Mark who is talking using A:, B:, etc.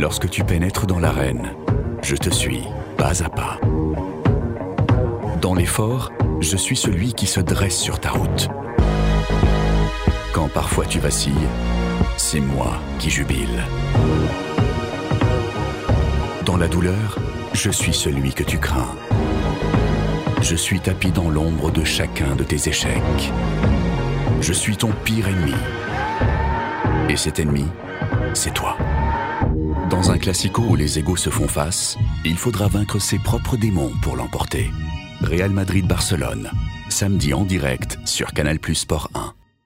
A: Lorsque tu pénètres dans l'arène, je te suis, pas à pas. Dans l'effort, je suis celui qui se dresse sur ta route. Quand parfois tu vacilles, c'est moi qui jubile. Dans la douleur, je suis celui que tu crains. Je suis tapi dans l'ombre de chacun de tes échecs. Je suis ton pire ennemi. Et cet ennemi, c'est toi. Dans un classico où les égos se font face, il faudra vaincre ses propres démons pour l'emporter. Real Madrid-Barcelone, samedi en direct sur Canal+ Sport 1.